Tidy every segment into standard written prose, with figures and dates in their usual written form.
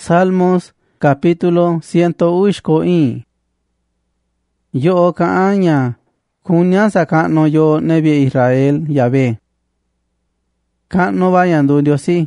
Salmos capítulo 100 Yo ka'aña kuña saka'no yo nebi Israel Yahvé. Ka'no vayandu Diosi.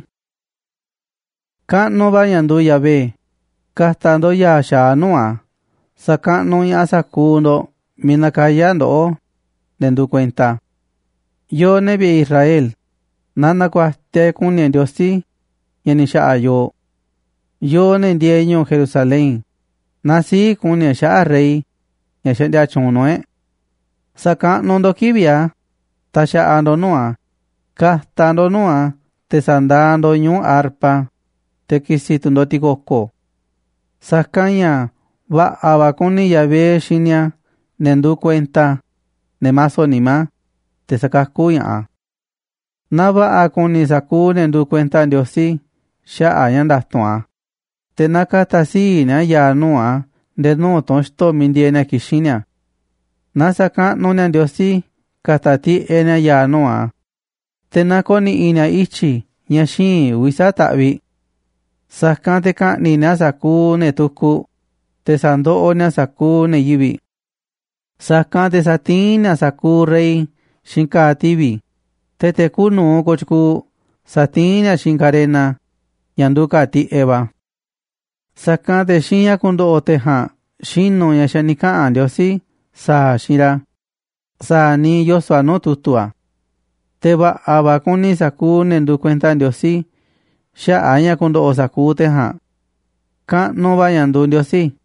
Ka'no vayandu Yahvé. Kastando ya shanua. Saka'no ya sakundo minakayando dendu cuenta. Yo nebi Israel. Nana kuaste kunya Diosi. Yenisha yo. Yo nendieño Jerusalén. Nací kunya sha rey. Yashendia chunue. Saka'no ndo kibia. Tasha ando noa. Kastando noa. Tesandando ñu arpa. Tekisitundo tikoko. Sakanya va abakuni Yahvé shinya. Nendu cuenta. Nemaso nima. Tesakaskuya. Nava akuni saku nendu cuenta Diosi. Sha ayandastoa. Tenakatasi na ya noa. De no tonsto mindiena kishinya. Nasaka nonya Diosi. Katati ena ya noa. Tenakoni ina ichi. Nyashi wisatavi. Sakante ka nina saku ne tuku. Tesando onya saku ne yibi. Sakante satina saku rey. Shinkativi. Tetekunu kochku. Satina shinkarena. Yanduka ti eva. Sakante shinya kundo oteha. Shino yashanika Diosi. Sa shira. Sa ni yoswa no tutua. Teba abakuni saku nendu cuenta Diosi. Sha anya kundo osaku teha. Ka no vayandu Diosi.